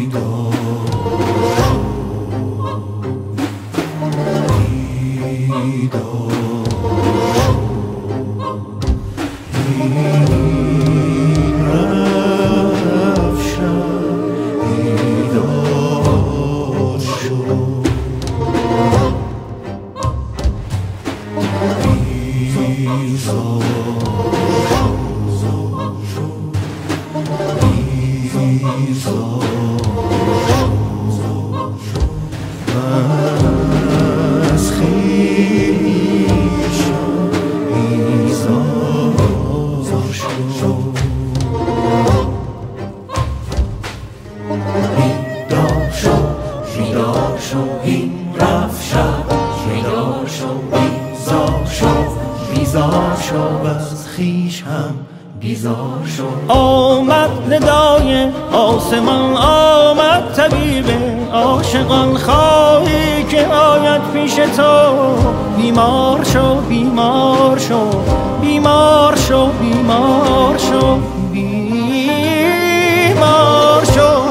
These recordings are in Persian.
آمد ندای آسمان، آمد طبیب عاشقان، خواهی که آید پیش تو. بیمار شو بیمار شو بیمار شو بیمار شو بیمار شو.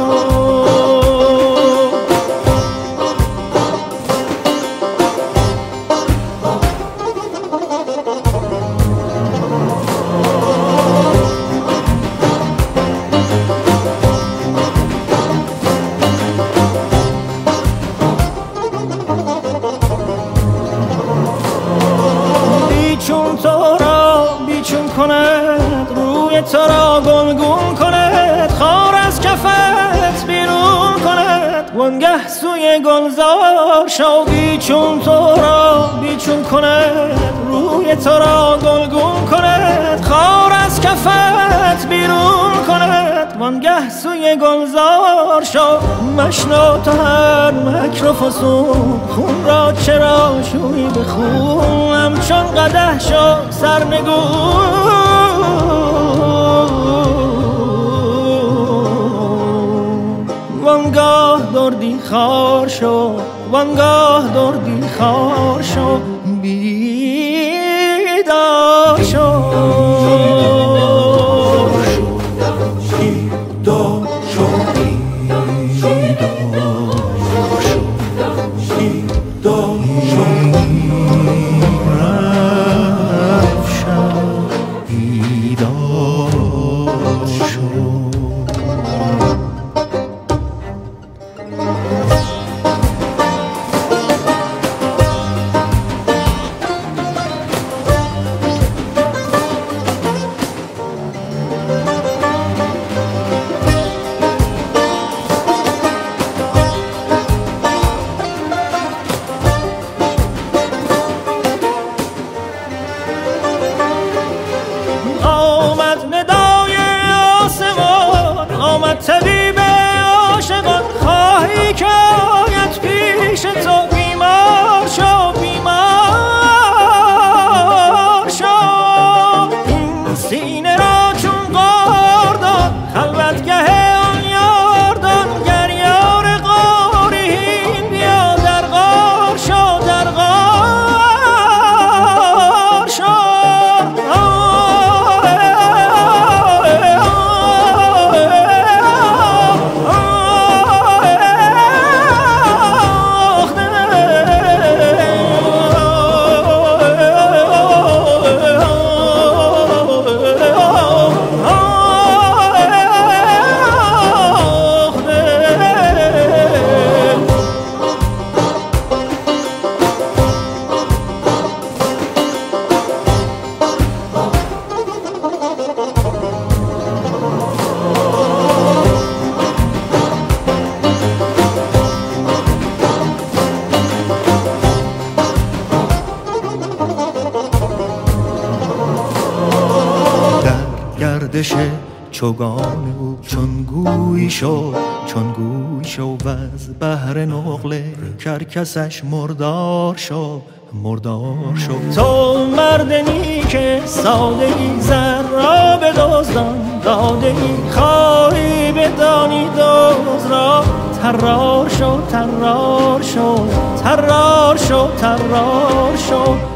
تو را گلگون کند، خار از کفت بیرون کند، وانگه سوی گلزار شو. بیچون تو را بیچون کند، روی تو را گلگون کند، خار از کفت بیرون کند، وانگه سوی گلزار شو. مشنو تو هر مکر و فسون، خون را چرا شوی به خون، همچون قدح شو سرنگون. وانگاه دردی خار شو، وانگاه دردی خار شو، بیدار شو. طبیب عاشقان، خواهی که آید پیش تو. بیمار شو بیمار شو، این سینه را چون غار داد، خلوتگه آن یار داد. گر یار غارین بیا در غار شو، در غار شو. گردش چوگان او چون گوی شد، چون گوی شد و از بحر نقل کرکسش مردار شد، مردار شد. تو مردنی که سادگی زر را بدزدان دادگی، خواهی بدانی دوز را. طرار شو طرار شو طرار شو طرار شو.